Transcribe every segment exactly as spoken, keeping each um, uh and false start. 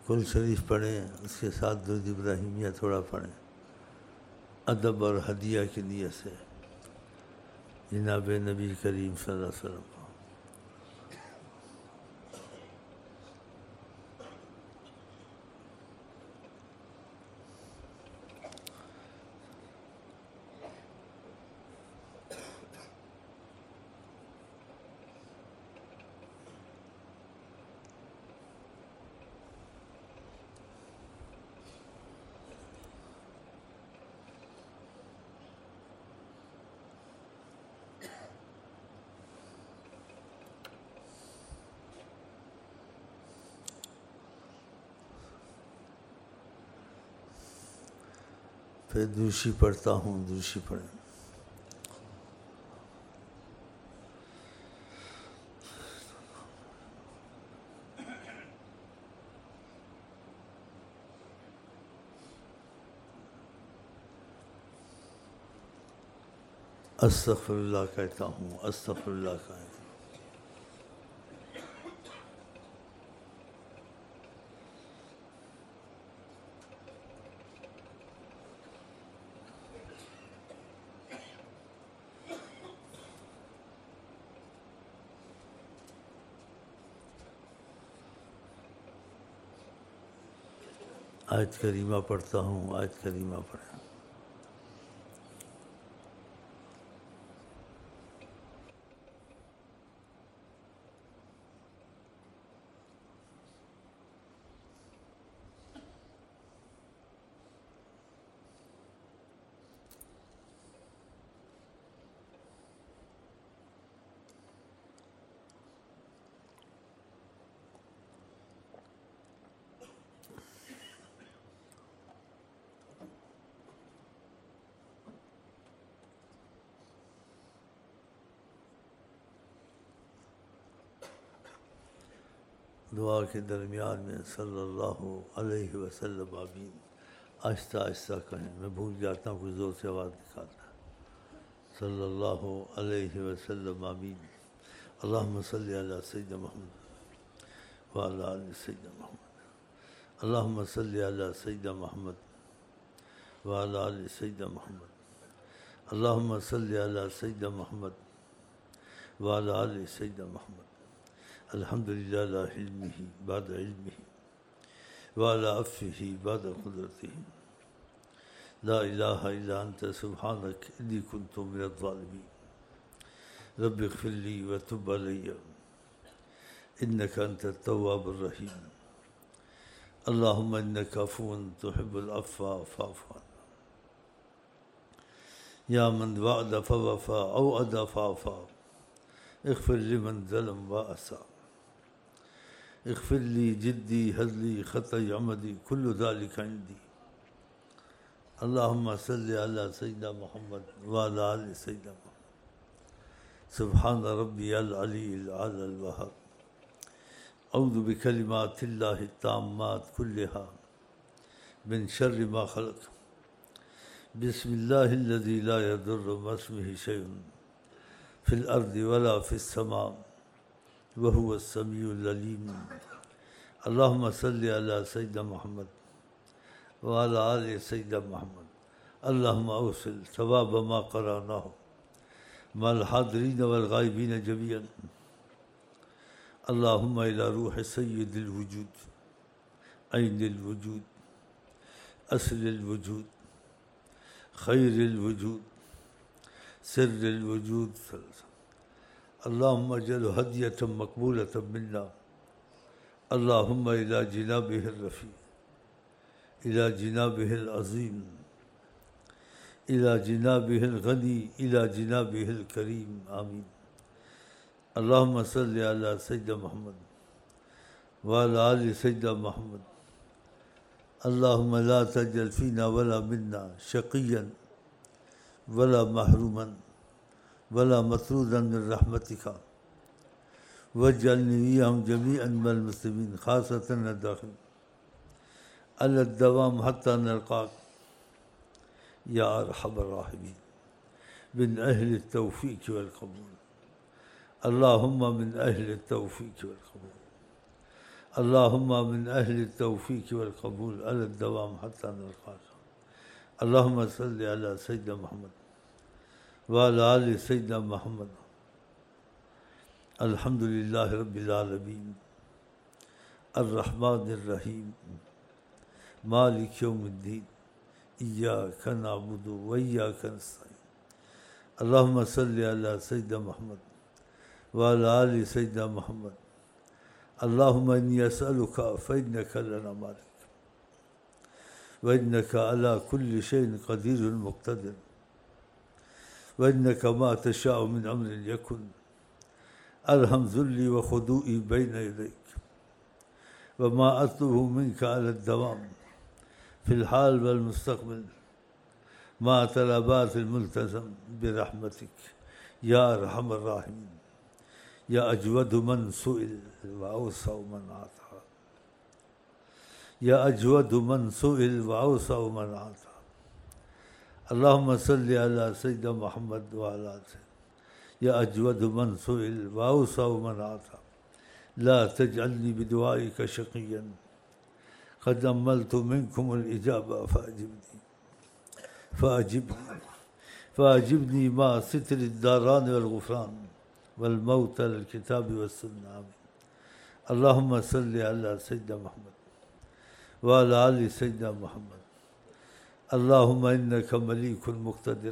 کل شریف پڑھیں، اس کے ساتھ درود ابراہیمیہ تھوڑا پڑھیں، ادب اور ہدیہ کی نیت سے جناب نبی کریم صلی اللہ علیہ وسلم کو۔ پھر دوشی پڑھتا ہوں، دوشی پڑھیں۔ استغفر اللہ کہتا ہوں، استغفر اللہ کہتا ہوں۔ آیت کریمہ پڑھتا ہوں، آیت کریمہ پڑھیں۔ دعا کے درمیان میں صلی اللہ علیہ وسلم آمین آہستہ آہستہ کہیں، میں بھول جاتا ہوں، کوئی زور سے آواز نکالتا ہے۔ صلی اللہ علیہ وسلم آمین۔ اللہم صلی علی سیدنا محمد وعلی آل سیدنا محمد۔ اللہم صلی علی سیدنا محمد وعلی آل سیدنا محمد۔ اللہم صلی علی سیدنا محمد وعلی آل سیدنا محمد۔ الحمد للہ علی علمہ بعد علمہ وعلی عفوہ بعد قدرتہ، لا الہ الا انت سبحانک انی کنت من الظالمین، رب اغفر لی وتب علی انک انت التواب الرحیم، اللہم انک عفو تحب العفو فاعف عنا، یا من وعد فوفا اوعد فعفا، اغفر لمن ظلم واساء، اغفر لی جدی ہزلی خطئی عمدی کل ذالک عندی، اللہم صلی علی سیدنا محمد وعلی آل سیدنا محمد، سبحان ربی العلی الاعلی الوہاب، اعوذ بکلمات اللہ التامات کلہا من شر ما خلق، بسم اللہ الذی لا یضر مع اسمہ شیء فی الارض ولا فی السماء وهو السمیع العلیم، اللہم صلی علی سیدنا محمد وعلی آل سیدنا محمد، اللہم اوصل ثواب ما قرأناہ مع الحاضرین والغائبین جميعا، اللہم الی روح سید الوجود، عین الوجود، اصل الوجود، خیر الوجود، سر الوجود، اللہم اجعل ہدیۃ مقبولۃ منا، اللہم الی جنابہ الرفیع، الی جنابہ العظیم، الی جنابہ الغنی، الی جنابہ الکریم، آمین۔ اللہم صلی علی سیدنا محمد وعلی آل سیدنا محمد، اللہم لا تجعل فینا ولا منا شقیا ولا محروما ولا مطرودا من رحمتک، واجعلنی ویہم جمیعا من المسلمین خاصۃ الداخلین علی الدوام حتی نلقاک یا ارحم الراحمین، من اہل التوفیق والقبول، اللہم من اہل التوفیق والقبول، اللهم من أهل التوفيق والقبول على الدوام حتى نلقاك. اللهم صل على سيدنا محمد وعلى آل سيدنا محمد. الحمد لله رب العالمين الرحمن الرحيم مالك يوم الدين إياك نعبد وإياك نستعين. اللهم صل على سيدنا محمد وعلى آل سيدنا محمد. اللهم إني أسألك فإنك لنا مالك وإنك على كل شيء قدير مقتدر وإنك ما تشاء من أمر يكن. أرحم ذلي وخضوعي بين يديك وما أطلبه منك على الدوام في الحال والمستقبل مع طلبات الملتزم برحمتك يا أرحم الراحمين يا أجود من سئل وأوسع من أعطى. يا أجود من سئل وأوسع من أعطى. اللهم صل على سيدنا محمد وعلى آله سيدنا. يا أجود من سئل وأوسع من أعطى. لا تجعلني بدعائك شقيا قد أملت منكم الإجابة فأجبني فأجبني فأجبني مع ستر الداران والغفران والموت على الكتاب والسنة. اللهم صل على سيدنا محمد وعلى آل سيدنا محمد. اللهم إنك مليك مقتدر.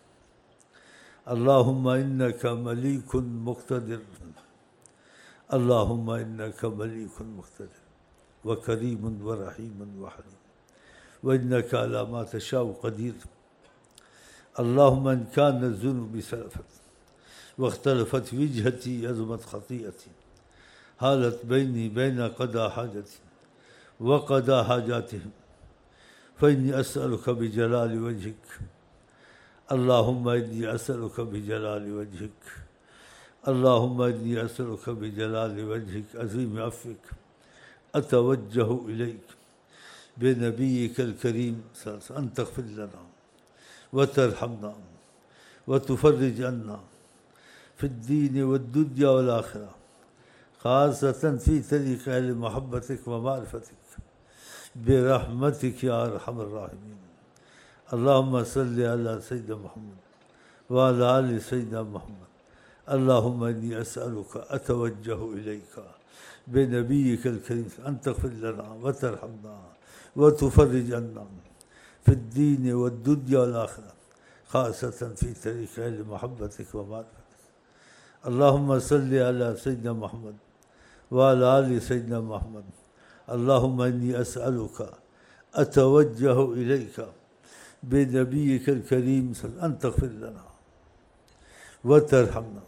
اللهم إنك مليك مقتدر. اللهم إنك مليك مقتدر وكريم ورحيم وحليم وإنك على ما تشاء قدير. اللهم إن كان الذنوب سلفت واختلفت وجهتي عظمت خطيئتي حالت بيني بين قضاء حاجتي وقضاء حاجاتهم فإني أسألك بجلال وجهك. اللهم إني أسألك بجلال وجهك. اللهم إني أسألك بجلال وجهك عظيم عفوك أتوجه إليك بنبيك الكريم أن تغفر لنا وترحمنا وتفرج عنا في الدين والدنيا والآخرة خاصة في طريق أهل محبتك ومعرفتك برحمتك يا أرحم الراحمين. اللهم صل على سيدنا محمد وعلى آل سيدنا محمد. اللهم إني أسألك أتوجه إليك بنبيك الكريم أن تغفر لنا وترحمنا وتفرج عنا في الدين والدنيا والآخرة خاصة في طريق أهل محبتك ومعرفتك. اللهم صل على سيدنا محمد وعلى آل سيدنا محمد. اللهم إني أسألك أتوجه إليك بنبيك الكريم أن تغفر لنا وترحمنا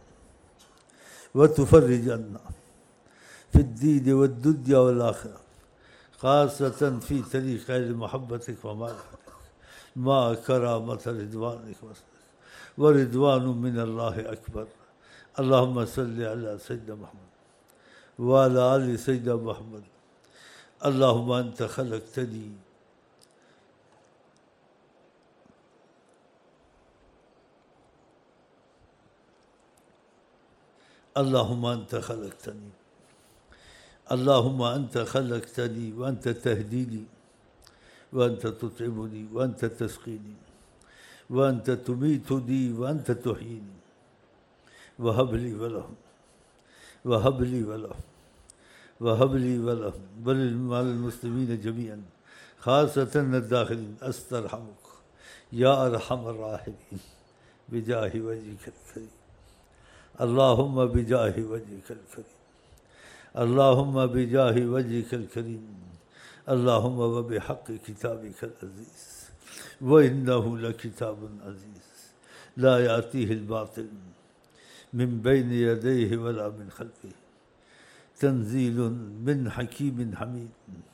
وتفرج عنا في الدين والدنيا والآخرة خاصة في طريق أهل محبتك ومعرفتك مع كرامة رضوانك ورضوان من الله أكبر. اللهم صل على سيدنا محمد وعلى آل سيدنا محمد. اللهم أنت خلقتني اللهم أنت خلقتني اللهم أنت خلقتني وأنت تهديني وأنت تطعمني وأنت تسقيني وأنت تميتني وأنت تحييني. وهب لي ولهم وهب لي ولهم وهب لي ولهم بل المسلمين جميعا خاصة الداخلين أسترحمك يا أرحم الراحمين بجاه وجهك الكريم. اللهم بجاه وجهك الكريم. اللهم بجاه وجهك الكريم. اللهم وبحق كتابك العزيز وإنه لكتاب عزيز لا يأتيه الباطل من بين يديه ولا من خلفه تنزيل من حكيم حميد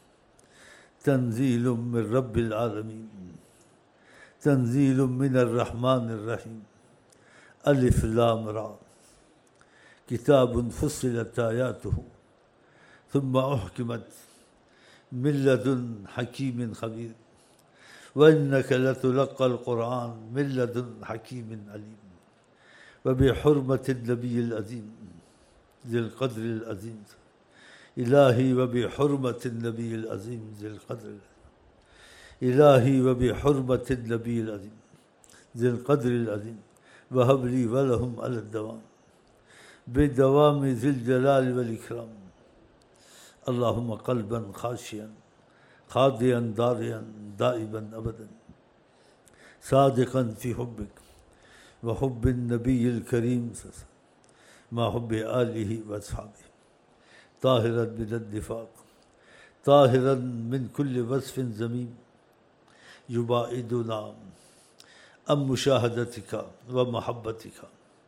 تنزيل من رب العالمين تنزيل من الرحمن الرحيم. ألف لام را كتاب فصلت آياته ثم أحكمت من لدن حكيم خبير وإنك لتلقى القرآن من لدن حكيم عليم. وبحرمة النبي العظيم ذي القدر العظيم إلهي وبحرمة النبي العظيم ذي القدر إلهي وبحرمة النبي العظيم ذي القدر العظيم وهب لي ولهم على الدوام بدوام ذي الجلال والإكرام. اللهم قلبا خاشعا خاضعا داريا دائبا أبدا صادقا في حبك وحب النبي الكريم مع حب آله وأصحابه طاهرا من النفاق طاهرا من كل وصف ذميم يباعدنا عن مشاهدتك ومحبتك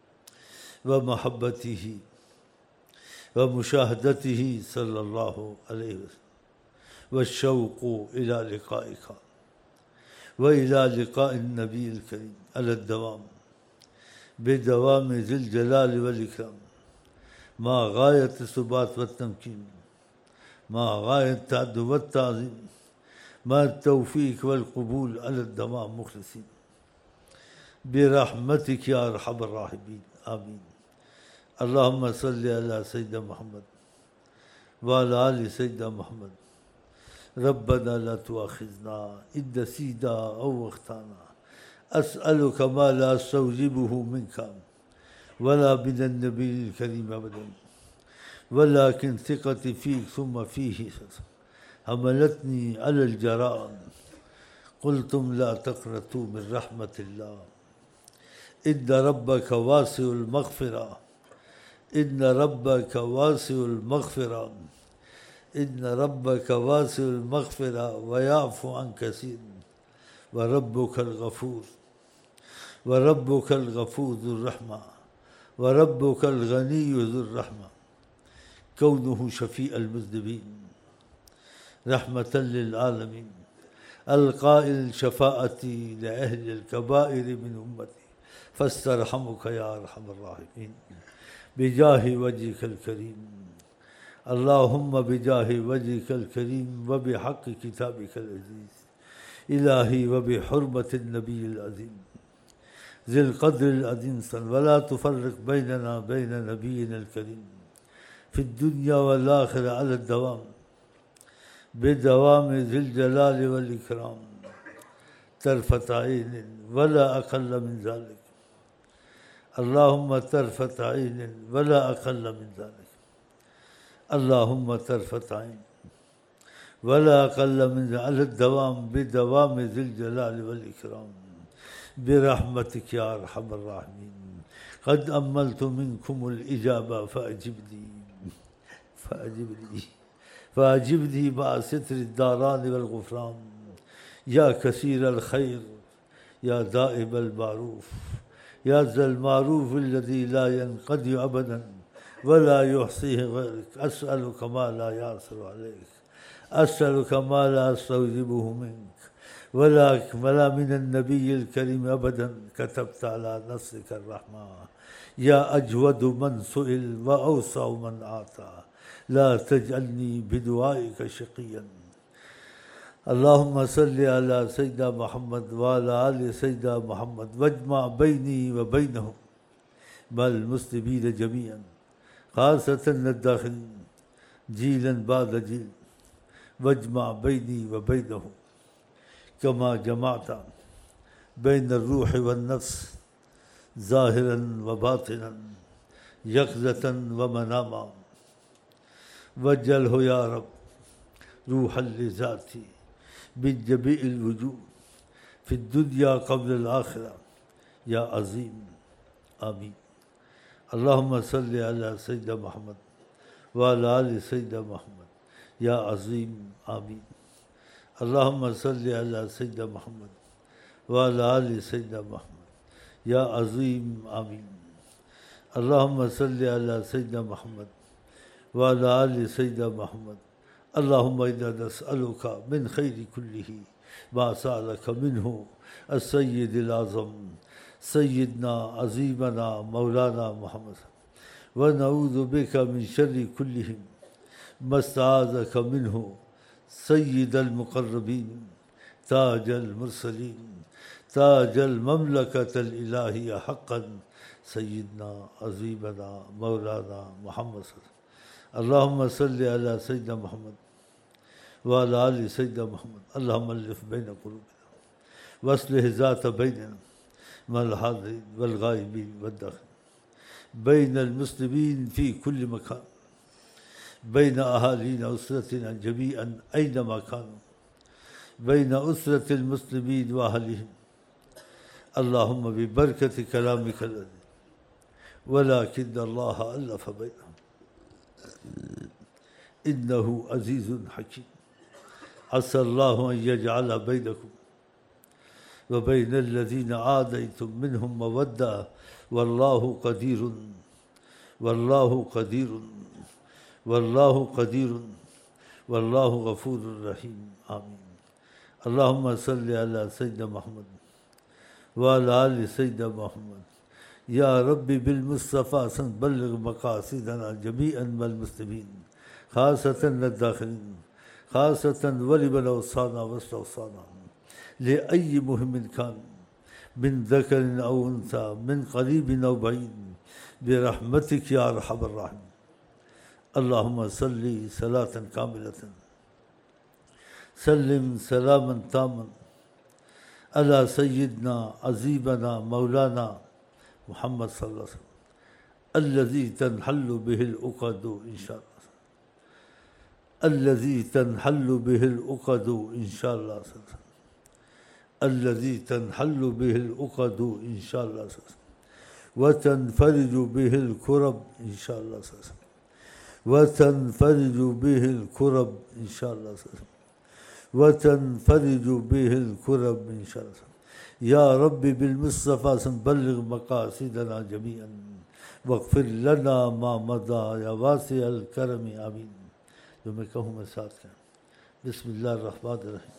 ومحبته ومشاهدته صلى الله عليه وسلم والشوق إلى لقائك وإلى لقاء النبي الكريم على الدوام بدوام ذي الجلال والإكرام مع غاية الثبات والتمكين مع غاية التعدد والتعظيم مع التوفيق والقبول على الدوام مخلصين برحمتك يا أرحم الراحمين آمين. اللهم صل على سيدنا محمد وعلى آل سيدنا محمد. ربنا لا تؤاخذنا إن نسينا أو أخطأنا. أسألك ما لا أستوجبه منك ولا من النبي الكريم أبدا ولكن ثقتي فيك ثم فيه حملتني على الجراء. قلتم لا تقنطوا من رحمة الله إن ربك واسع المغفرة إن ربك واسع المغفرة إن ربك واسع المغفرة ويعفو عن كثير وربك الغفور وربك الغفور ذو الرحمة وربك الغني ذو الرحمة كونه شفيع المذنبين رحمة للعالمين القائل شفاعتي لأهل الكبائر من أمتي فاسترحمك يا أرحم الراحمين بجاه وجهك الكريم. اللهم بجاه وجهك الكريم وبحق كتابك العزيز إلهي وبحرمة النبي العظيم ذي القدر العظيم ولا تفرق بيننا بين نبينا الكريم في الدنيا والآخرة على الدوام بدوام ذي الجلال والإكرام طرفة عين ولا أقل من ذلك. اللهم طرفة عين ولا أقل من ذلك. اللهم طرفة عين ولا أقل من ذلك على الدوام بدوام ذي الجلال والإكرام برحمتك يا أرحم الراحمين. قد أملت منكم الإجابة فأجبني فأجبني فأجبني مع ستر الداران والغفران يا كثير الخير يا دائم المعروف يا ذا المعروف الذي لا ينقضي أبدا ولا يحصيه غيرك. أسألك ما لا يعثر عليك أسألك ما لا أستوجبه منك ولا ولا من النبي الكريم أبدا. كتبت على نفسك الرحمة يا أجود من سئل وأوسع من أعطى لا تجعلني بدعائك شقيا. اللهم صل على سيدنا محمد وعلى آل سيدنا محمد واجمع بيني وبينهم مع المسلمين جميعا خاصة الداخلين جيلا بعد جيل واجمع بيني وبينهم كما جمعت بين الروح والنفس ظاهرا وباطنا يقظة ومناما. واجعله يا رب روحا لذاتي من جميع الوجوه في الدنيا قبل الآخرة يا عظيم آمين. اللهم صل على سيدنا محمد وعلى آل سيدنا محمد يا عظيم آمين. اللهم صل على سيدنا محمد وعلى آل سيدنا محمد يا عظيم آمين. اللهم صل على سيدنا محمد وعلى آل سيدنا محمد. اللهم إنا نسألك من خير كله ما سألك منه السيد الأعظم سيدنا عظيمنا مولانا محمد ونعوذ بك من شر كلهم ما استعاذك منه سيد المقربين تاج المرسلين تاج المملكة الإلهية حقا سيدنا عظيمنا مولانا محمد صلى الله عليه وسلم. اللهم صل على سيدنا محمد وعلى آل سيدنا محمد. اللهم ألف بين قلوبنا واصلح ذات بيننا مع الحاضرين والغائبين والداخلين، بين المسلمين في كل مكان، بين أهالينا أسرتنا جميعا أينما كانوا، بين أسرة المسلمين وأهلهم. اللهم ببركة كلامك الذي ولكن الله ألف بينهم إنه عزيز حكيم. عسى الله أن يجعل بينكم وبين الذين عاديتم منهم مودة والله قدير والله قدير والله قدير والله غفور رحيم. آمين. اللهم صل على سيدنا محمد وعلى آل سيدنا محمد. يا ربي بالمصطفى بلغ مقاصدنا جميعا والمسلمين، خاصة للداخلين، خاصة ولمن أوصانا واستوصانا لأي مهم كان من ذكر أو أنثى، من قريب أو بعيد، برحمتك يا أرحم الراحمين. اللهم صل صلاة كاملة سلم سلاما تاما على سيدنا عزيزنا مولانا محمد صلى الله عليه وسلم الذي تنحل به العقد إن شاء الله، الذي تنحل به العقد إن شاء الله، الذي تنحل به العقد إن شاء الله، وتنفرج به الكرب إن شاء الله، وتنفرج به الكرب إن شاء الله، وتنفرج به الكرب إن شاء الله. يا ربي بالمصطفى بلغ مقاصدنا جميعا واغفر لنا ما مضى يا واسع الكرم. آمين. جو میں کہوں میں ساتھ کہیں. بسم اللہ الرحمن الرحیم.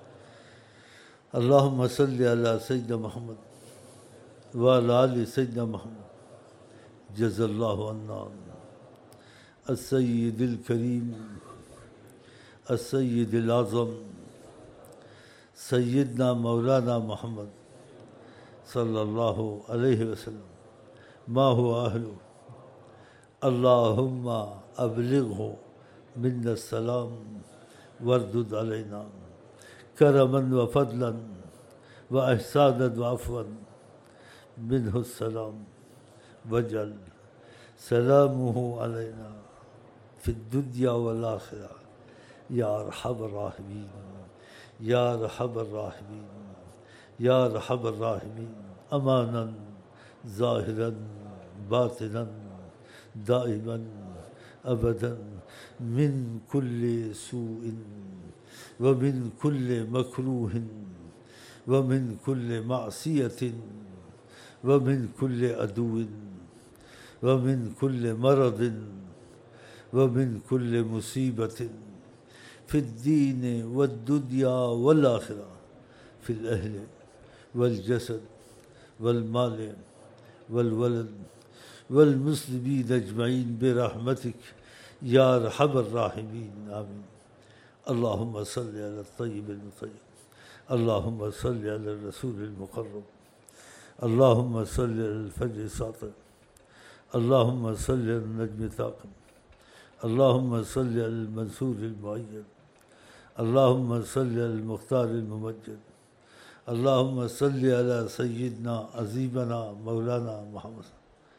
اللہم صلی علی سیدنا محمد وعلی آل سیدنا محمد. جزا اللہ عنا السید الکریم السید الاعظم سیدنا مولانا محمد صلی اللہ علیہ وسلم ما هو اہلو. اللہم ابلغہ منا السلام واردد علینا کرما وفضلا واحسانا وعفوا منہ السلام واجعل سلامہ علینا فی الدنیا والآخرہ یا ارحم الراحمین یا ارحم الراحمین یا ارحم الراحمین. امانا ظاہرا باطنا دائما ابدا من كل سوء ومن كل مكروه ومن كل معصية ومن كل عدو ومن كل مرض ومن كل مصيبة في الدين والدنيا والآخرة، في الأهل والجسد والمال والولد والمسلمين أجمعين برحمتك يا أرحم الراحمين. آمين. اللهم صل على الطيب المطيب، اللهم صل على الرسول المقرب، اللهم صل على الفجر الساطع، اللهم صل على النجم ثاقب، اللهم صل على المنصور المؤيد، اللهم صل على المختار الممجد، اللهم صل على سيدنا عظيمنا مولانا محمد.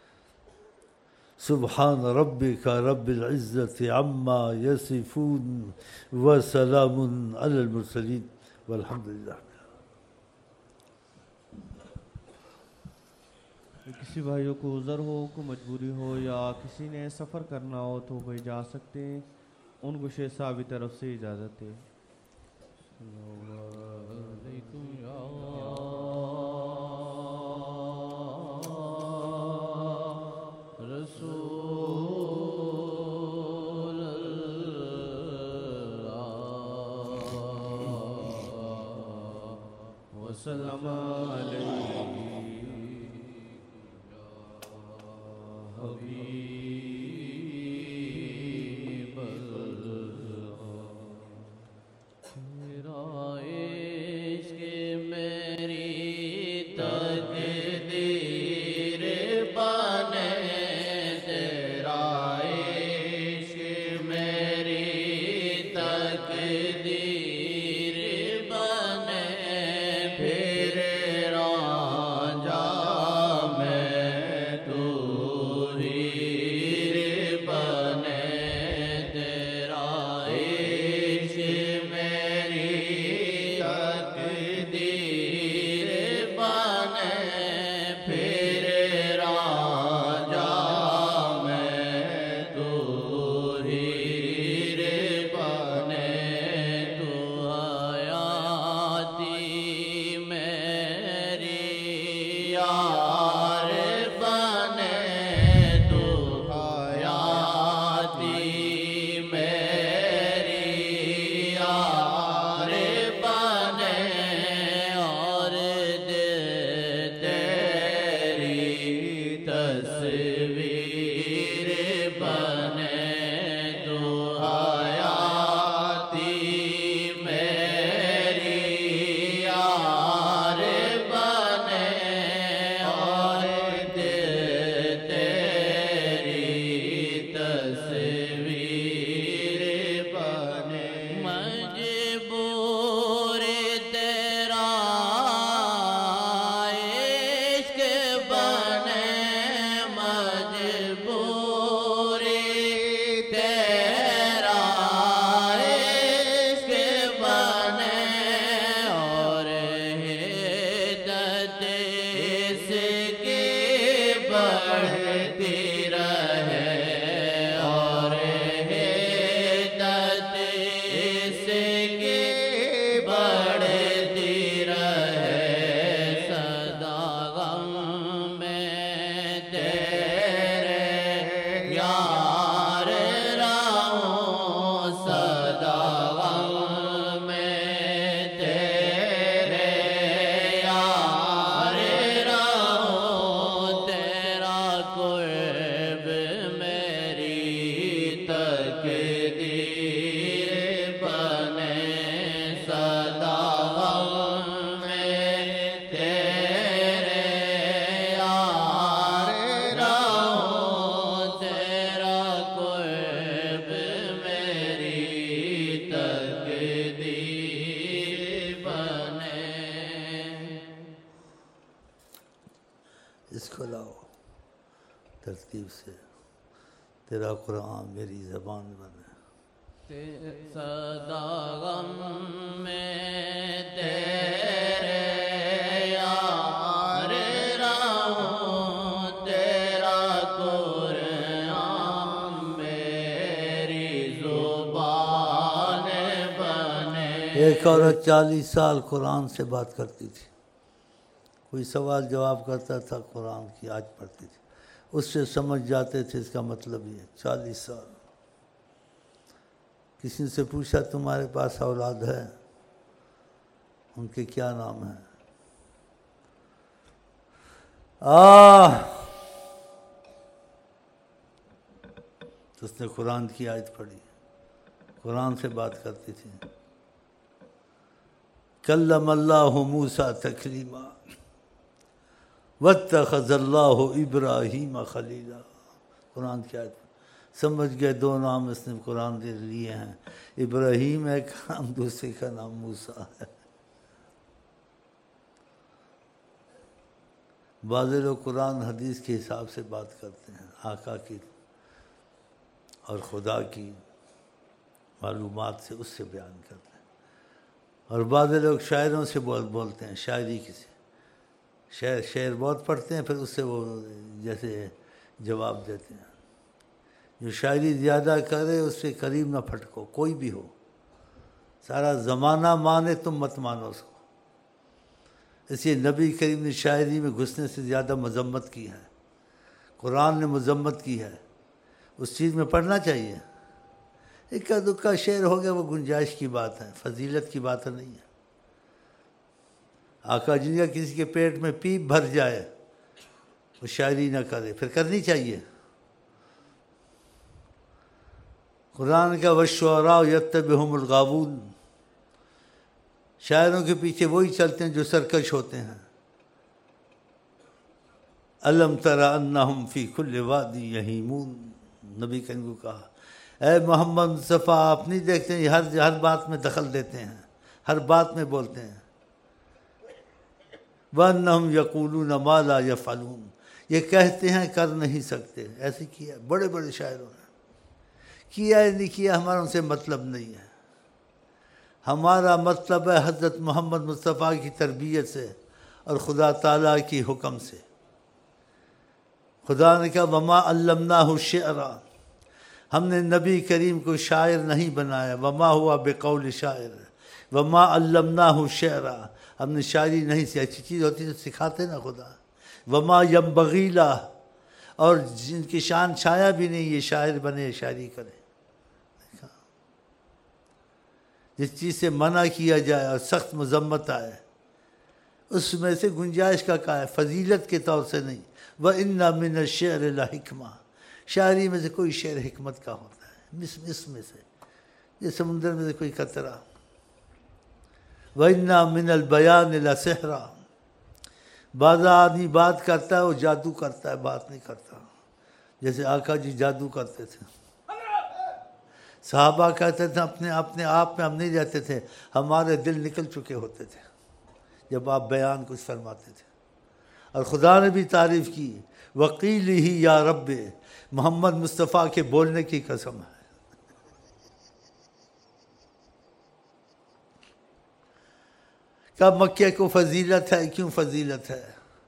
سبحان ربك رب العزة عما يصفون وسلام على المرسلين والحمد لله. کسی بھائیوں کو عذر ہو، کو مجبوری ہو یا کسی نے سفر کرنا ہو تو وہ جا سکتے ہیں. ان کو شیخ صاحب کی طرف سے اجازت ہے. رسول اللہ وسلم علیہ حبیب تیرا عشق میری تقدیر بنے، تیرا عشق यार रहूं सदा गम में तेरे यार रहूं तेरा कुर्ब मेरी तकदीर बने सदा गम में तेरे यार रहूं तेरा कुर्ब मेरी तकदीर बने। इसको लाओ तरतीब से, तेरा कुरान मेरी ज़बान बने। ते- सदा गम में तेरे यार रहूं तेरा कुरान मेरी ज़ुबान बने। एक औरत चालीस साल कुरान से बात करती थी, कोई सवाल जवाब करता था कुरान की आज पढ़ती थी, उससे समझ जाते थे इसका मतलब ये। चालीस साल किसी से पूछा तुम्हारे पास औलाद है, उनके क्या नाम है? आ तो उसने कुरान की आयत पढ़ी, कुरान से बात करती थी। कल्लमल्लाहु मूसा तकलीमा वत्तखज़ल्लाहु इब्राहीम खलीला। कुरान की आयत समझ गए, दो नाम इसने कुरान दे लिए हैं, इब्राहीम एक नाम, दूसरे का नाम मूसा है। बाज़ लोग कुरान हदीस के हिसाब से बात करते हैं, आका की और खुदा की मालूमात से उससे बयान करते हैं। और बाज़ लोग शायरों से बोल बोलते हैं, शायरी किसी शेर शेर बहुत पढ़ते हैं, फिर उससे वो जैसे जवाब देते हैं। जो शायरी ज़्यादा करे उससे करीब ना फटको, कोई भी हो, सारा ज़माना माने तुम मत मानो उसको। इसलिए नबी करीम ने शायरी में घुसने से ज़्यादा मजम्मत की है, कुरान ने मजम्मत की है, उस चीज़ में पढ़ना चाहिए। इक्का दुक्का शेर हो गया वो गुंजाइश की बात है, फजीलत की बात नहीं है। आका जिनका किसी के पेट में पीप भर जाए वो शायरी ना करे, फिर करनी चाहिए। कुरान का वश्शुअरा यत्तबिहुमुल गावून, शायरों के पीछे वही चलते हैं जो सरकश होते हैं। अलम तरा अन्नहुम फी कुल्लि वादी यहीमून, नबी करीम को कहा, ए मोहम्मद मुस्तफ़ा आप नहीं देखते हैं हर हर बात में दखल देते हैं, हर बात में बोलते हैं। वन्नहुम यक़ूलून मा ला यफ़अलून, ये कहते हैं कर नहीं सकते। ऐसे किया बड़े बड़े शायरों ने, किया है नहीं किया हमारा उनसे मतलब नहीं है। हमारा मतलब है हज़रत मोहम्मद मुस्तफ़ा की तरबियत से और खुदा ताला की हुक्म से। खुदा ने कहा वमा अल्लमनाहु शिअरा, हमने नबी करीम को शायर नहीं बनाया। वमा हुआ बेकौल शायर, वमा अल्लमनाहु शिअरा, हमने शायरी नहीं सी, अच्छी चीज़ होती तो सिखाते ना खुदा। वमा यंबगीला, और जिनकी शान छाया भी नहीं ये शायर बने शायरी करे। जिस चीज़ से मना किया जाए और सख्त मजम्मत आए उसमें से गुंजाइश का कहा है, फजीलत के तौर से नहीं। व इन्ना मिन शेर ला हिकमा, शायरी में से कोई शेर हिकमत का होता है, मिस मिस में से, ये समुंदर में से कोई कतरा। व इन्ना मिनल बयान ला सहरा, बाज़ा आदमी बात करता है वो जादू करता है, बात नहीं करता। जैसे आका जी जादू करते थे, साहबा कहते थे अपने अपने आप में हम नहीं रहते थे, हमारे दिल निकल चुके होते थे जब आप बयान कुछ फरमाते थे। और खुदा ने भी तारीफ़ की, वकील ही या रब्बे, मोहम्मद मुस्तफ़ा के बोलने की कसम है। कब मक्के को फजीलत है, क्यों फजीलत है?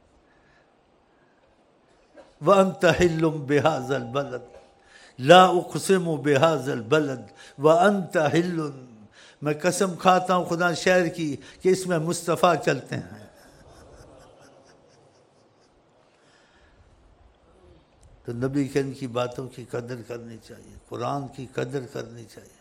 व अंत हिल्लुम बिहाज़ल बलद ला उक़सिमु बिहाज़ल बलद व अंत हिल्लुन, मैं कसम खाता हूँ खुदा शहर की कि इसमें मुस्तफ़ा चलते हैं। تو نبی کریم کی باتوں کی قدر کرنی چاہیے، قرآن کی قدر کرنی چاہیے۔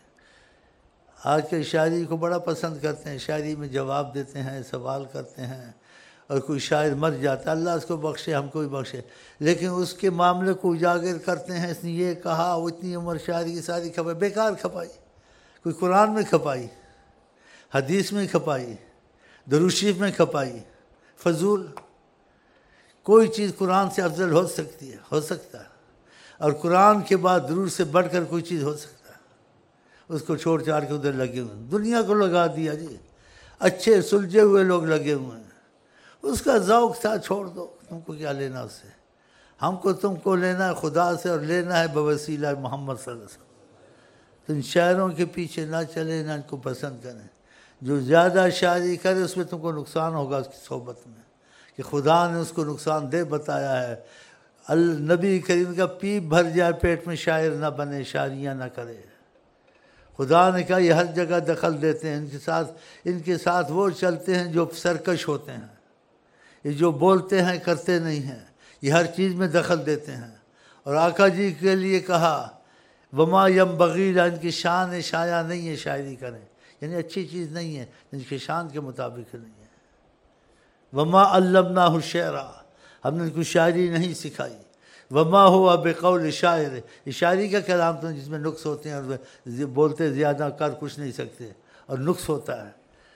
آج کے شاعری کو بڑا پسند کرتے ہیں، شاعری میں جواب دیتے ہیں، سوال کرتے ہیں، اور کوئی شاعر مر جاتا ہے، اللہ اس کو بخشے، ہم کو بھی بخشے، لیکن اس کے معاملے کو اجاگر کرتے ہیں، اس نے یہ کہا، وہ اتنی عمر شاعری کی ساری کھپائی، بیکار کھپائی، کوئی قرآن میں کھپائی، حدیث میں کھپائی، درود شریف میں کھپائی، فضول۔ کوئی چیز قرآن سے افضل ہو سکتی ہے، ہو سکتا ہے، اور قرآن کے بعد درود سے بڑھ کر کوئی چیز ہو سکتا ہے؟ اس کو چھوڑ چھاڑ کے ادھر لگے ہوئے ہیں، دنیا کو لگا دیا جی، اچھے سلجھے ہوئے لوگ لگے ہوئے ہیں، اس کا ذوق تھا، چھوڑ دو، تم کو کیا لینا اس سے؟ ہم کو تم کو لینا ہے خدا سے، اور لینا ہے بوسیلہ محمد صلی اللہ علیہ وسلم۔ تو ان شاعروں کے پیچھے نہ چلے، نہ ان کو پسند کریں۔ جو زیادہ شاعری کرے اس میں تم کو نقصان ہوگا اس کی صحبت میں، کہ خدا نے اس کو نقصان دہ بتایا ہے۔ النبی کریم کا پیپ بھر جائے پیٹ میں، شاعر نہ بنے، شاعریاں نہ کرے۔ خدا نے کہا یہ ہر جگہ دخل دیتے ہیں، ان کے ساتھ ان کے ساتھ وہ چلتے ہیں جو سرکش ہوتے ہیں، یہ جو بولتے ہیں کرتے نہیں ہیں، یہ ہر چیز میں دخل دیتے ہیں۔ اور آقا جی کے لیے کہا وما ينبغي، ان کی شان شایع نہیں ہے شاعری کریں، یعنی اچھی چیز نہیں ہے، ان کی شان کے مطابق نہیں ہے۔ وما علمناه الشعر، ہم نے ان کو شاعری نہیں سکھائی۔ وما هو بقول شاعر، یہ شاعری کا کلام تو جس میں نقص ہوتے ہیں، اور بولتے زیادہ کر کچھ نہیں سکتے، اور نقص ہوتا ہے۔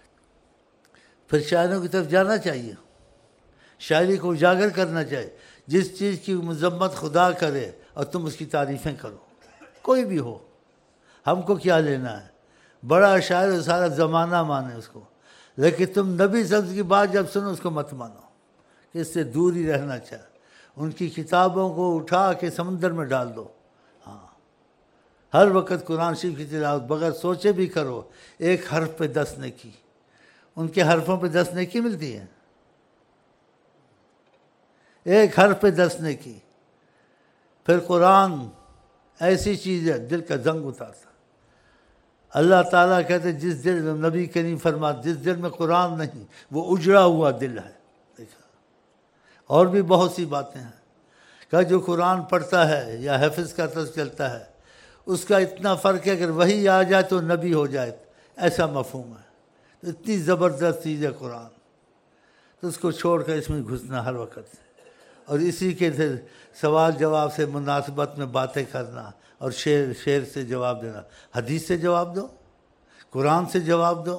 پھر شاعروں کی طرف جانا چاہیے، شاعری کو اجاگر کرنا چاہیے۔ جس چیز کی مذمت خدا کرے اور تم اس کی تعریفیں کرو، کوئی بھی ہو، ہم کو کیا لینا ہے؟ بڑا شاعر سارا زمانہ مانے اس کو، لیکن تم نبی صلی اللہ علیہ وسلم کی بات جب سنو اس کو مت مانو، کہ اس سے دور ہی رہنا چاہے۔ ان کی کتابوں کو اٹھا کے سمندر میں ڈال دو، ہاں، ہر وقت قرآن شریف کی تلاوت بغیر سوچے بھی کرو، ایک حرف پہ دس نیکی، ان کے حرفوں پہ دس نیکی ملتی ہے، ایک حرف پہ دس نیکی۔ پھر قرآن ایسی چیز ہے دل کا زنگ اتارتا۔ اللہ تعالیٰ کہتے جس دل میں، نبی کریم فرماتے جس دل میں قرآن نہیں وہ اجڑا ہوا دل ہے۔ دیکھا، اور بھی بہت سی باتیں ہیں کہ جو قرآن پڑھتا ہے یا حفظ کا طرز چلتا ہے، اس کا اتنا فرق ہے اگر وہی آ جائے تو نبی ہو جائے، ایسا مفہوم ہے۔ تو اتنی زبردست چیز ہے قرآن، تو اس کو چھوڑ کر اس میں گھسنا ہر وقت، اور اسی کے پھر سوال جواب سے مناسبت میں باتیں کرنا، اور شعر شعر سے جواب دینا، حدیث سے جواب دو، قرآن سے جواب دو،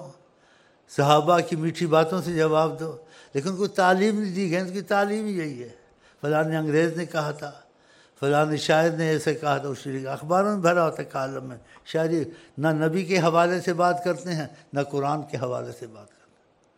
صحابہ کی میٹھی باتوں سے جواب دو، لیکن کوئی تعلیم نہیں دی گئی، ان کی تعلیم ہی یہی ہے، فلاں انگریز نے کہا تھا، فلاں شاعر نے ایسے کہا تھا، اس لیے اخباروں میں بھرا ہوتا ہے کالم میں شاعری، نہ نبی کے حوالے سے بات کرتے ہیں نہ قرآن کے حوالے سے بات کرتے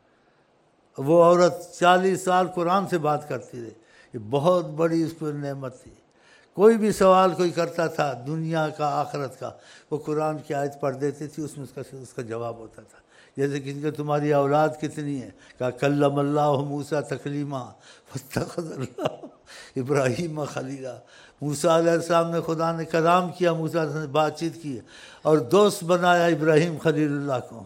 ہیں۔ وہ عورت چالیس سال قرآن سے بات کرتی رہی، یہ بہت بڑی اس پر نعمت تھی۔ کوئی بھی سوال کوئی کرتا تھا دنیا کا آخرت کا، وہ قرآن کی آیت پڑھ دیتی تھی، اس میں اس کا اس کا جواب ہوتا تھا۔ جیسے کسی کہ تمہاری اولاد کتنی ہے، کہا کلم اللہ موسیٰ تکلیما فاتخذ اللہ ابراہیم خلیلا، موسیٰ علیہ السلام نے خدا نے کلام کیا، موسیٰ علیہ السلام نے بات چیت کی، اور دوست بنایا ابراہیم خلیل اللہ کو،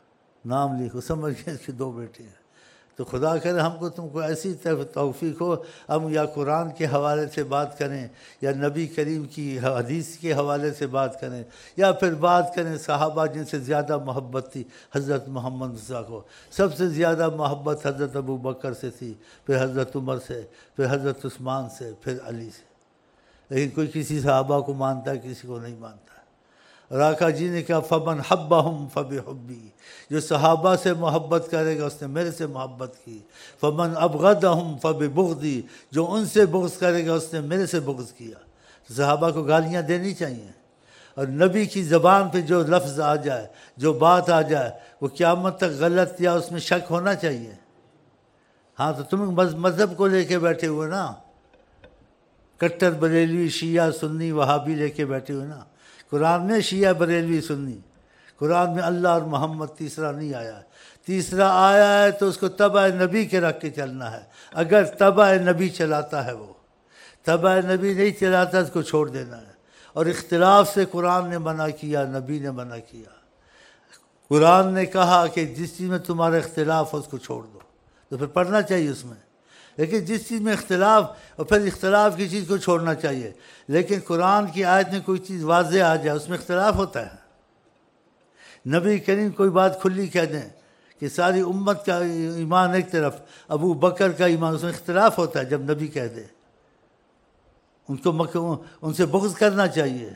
نام لکھو، سمجھ گئے اس کے دو بیٹے ہیں۔ تو خدا کرے ہم کو تم کو ایسی توفیق ہو ہم یا قرآن کے حوالے سے بات کریں، یا نبی کریم کی حدیث کے حوالے سے بات کریں، یا پھر بات کریں صحابہ جن سے زیادہ محبت تھی حضرت محمد صلی کو، سب سے زیادہ محبت حضرت ابو بکر سے تھی، پھر حضرت عمر سے، پھر حضرت عثمان سے، پھر علی سے، لیکن کوئی کسی صحابہ کو مانتا ہے کسی کو نہیں مانتا۔ اور آقا جی نے کہا فمن حبہم فبحبی، جو صحابہ سے محبت کرے گا اس نے میرے سے محبت کی، فمن ابغضہم فببغضی، جو ان سے بغض کرے گا اس نے میرے سے بغض کیا۔ تو صحابہ کو گالیاں دینی چاہیے، اور نبی کی زبان پہ جو لفظ آ جائے، جو بات آ جائے، وہ قیامت تک غلط یا اس میں شک ہونا چاہیے۔ ہاں تو تم مذہب کو لے کے بیٹھے ہوئے نا، کٹر بریلوی شیعہ سنی وہابی لے کے بیٹھے ہوئے نا، قرآن میں شیعہ بریلوی سنی، قرآن میں اللہ اور محمد تیسرا نہیں آیا ہے۔ تیسرا آیا ہے تو اس کو تبع نبی کے رکھ کے چلنا ہے، اگر تبع نبی چلاتا ہے، وہ تبع نبی نہیں چلاتا اس کو چھوڑ دینا ہے۔ اور اختلاف سے قرآن نے منع کیا، نبی نے منع کیا۔ قرآن نے کہا کہ جس چیز میں تمہارا اختلاف ہو اس کو چھوڑ دو، تو پھر پڑھنا چاہیے اس میں، لیکن جس چیز میں اختلاف، اور پھر اختلاف کی چیز کو چھوڑنا چاہیے، لیکن قرآن کی آیت میں کوئی چیز واضح آ جائے اس میں اختلاف ہوتا ہے۔ نبی کریم کوئی بات کھلی کہہ دیں کہ ساری امت کا ایمان ایک طرف، ابو بکر کا ایمان، اس میں اختلاف ہوتا ہے جب نبی کہہ دے، ان کو مک... ان سے بغض کرنا چاہیے۔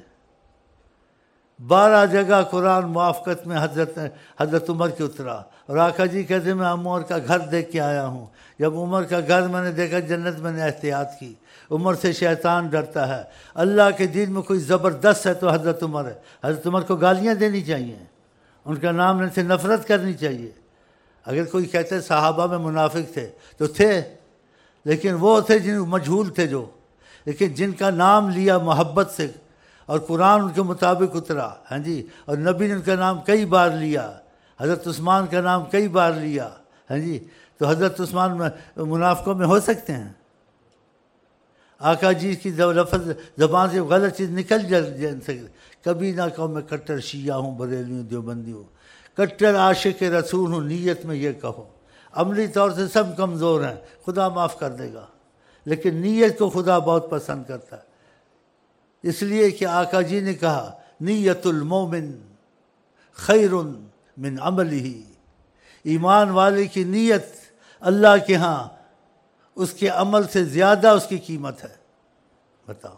بارہ جگہ قرآن موافقت میں حضرت حضرت عمر کے اترا، اور آقا جی کہتے ہیں میں عمر کا گھر دیکھ کے آیا ہوں، جب عمر کا گھر میں نے دیکھا جنت میں نے احتیاط کی، عمر سے شیطان ڈرتا ہے، اللہ کے دین میں کوئی زبردست ہے تو حضرت عمر ہے، حضرت عمر کو گالیاں دینی چاہیے، ان کا نام لینے سے نفرت کرنی چاہیے۔ اگر کوئی کہتے صحابہ میں منافق تھے تو تھے، لیکن وہ تھے جن مجہول تھے جو، لیکن جن کا نام لیا محبت سے اور قرآن ان کے مطابق اترا، ہاں جی، اور نبی نے ان کا نام کئی بار لیا، حضرت عثمان کا نام کئی بار لیا، ہاں جی، تو حضرت عثمان منافقوں میں ہو سکتے ہیں؟ آقا جی کی لفظ زبان سے غلط چیز نکل جا سکتی، کبھی نہ کہو میں کٹر شیعہ ہوں، بریلوی ہوں، دیوبندی ہوں، کٹر عاشق رسول ہوں، نیت میں یہ کہو۔ عملی طور سے سب کمزور ہیں، خدا معاف کر دے گا، لیکن نیت کو خدا بہت پسند کرتا ہے، اس لیے کہ آقا جی نے کہا نیت المومن خیر من عملہ، ایمان والے کی نیت اللہ کے ہاں اس کے عمل سے زیادہ اس کی قیمت ہے۔ بتاؤ،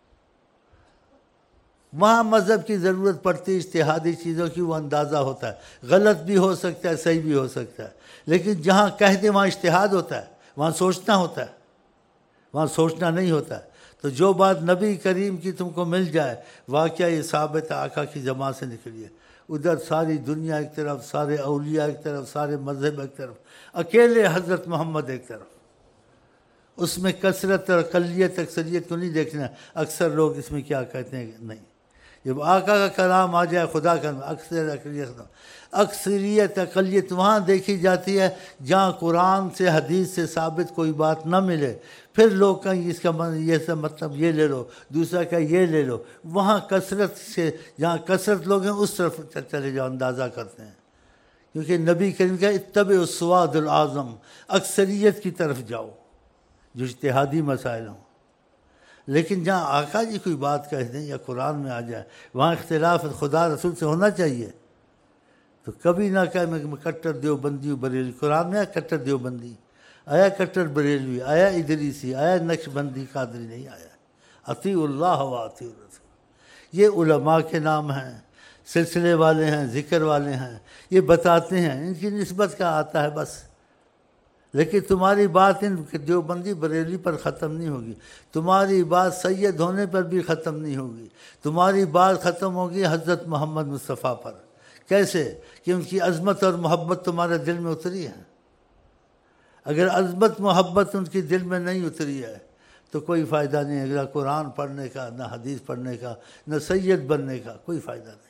وہاں مذہب کی ضرورت پڑتی ہے اجتہادی چیزوں کی، وہ اندازہ ہوتا ہے، غلط بھی ہو سکتا ہے، صحیح بھی ہو سکتا ہے، لیکن جہاں کہہ دے وہاں اجتہاد ہوتا ہے، وہاں سوچنا ہوتا ہے، وہاں سوچنا نہیں ہوتا ہے۔ تو جو بات نبی کریم کی تم کو مل جائے، واقعہ یہ ثابت ہے آقا کی زبان سے نکلی ہے، ادھر ساری دنیا ایک طرف، سارے اولیاء ایک طرف، سارے مذہب ایک طرف، اکیلے حضرت محمد ایک طرف۔ اس میں کثرت اور اقلیت اکثریت کو نہیں دیکھنا، اکثر لوگ اس میں کیا کہتے ہیں، نہیں، جب آقا کا کلام آ جائے، خدا کا اکثر اقلیت اکثریت اقلیت وہاں دیکھی جاتی ہے جہاں قرآن سے حدیث سے ثابت کوئی بات نہ ملے، پھر لوگ کہیں اس کا یہ سب مطلب یہ لے لو، دوسرا کہ یہ لے لو، وہاں کثرت سے جہاں کثرت لوگ ہیں اس طرف چلے جاؤ، اندازہ کرتے ہیں، کیونکہ نبی کریم کا اتبع السواد العظم، اکثریت کی طرف جاؤ جو اجتہادی مسائل ہوں۔ لیکن جہاں آقا جی کوئی بات کہہ دیں یا قرآن میں آ جائے، وہاں اختلاف خدا رسول سے ہونا چاہیے۔ تو کبھی نہ کہے میں کٹر دیوبندی ہوں، بریلوی، قرآن میں آیا کٹر دیوبندی، آیا کٹر بریلوی، آیا ادریسی، آیا نقش بندی، قادری، نہیں آیا۔ اطیع اللہ و اطیع الرسول، یہ علماء کے نام ہیں، سلسلے والے ہیں، ذکر والے ہیں، یہ بتاتے ہیں، ان کی نسبت کا آتا ہے بس۔ لیکن تمہاری بات ان دیوبندی بریلی پر ختم نہیں ہوگی، تمہاری بات سید ہونے پر بھی ختم نہیں ہوگی، تمہاری بات ختم ہوگی حضرت محمد مصطفیٰ پر۔ کیسے؟ کہ ان کی عظمت اور محبت تمہارے دل میں اتری ہے۔ اگر عظمت محبت ان کی دل میں نہیں اتری ہے تو کوئی فائدہ نہیں ہے، نہ قرآن پڑھنے کا، نہ حدیث پڑھنے کا، نہ سید بننے کا، کوئی فائدہ نہیں ہے۔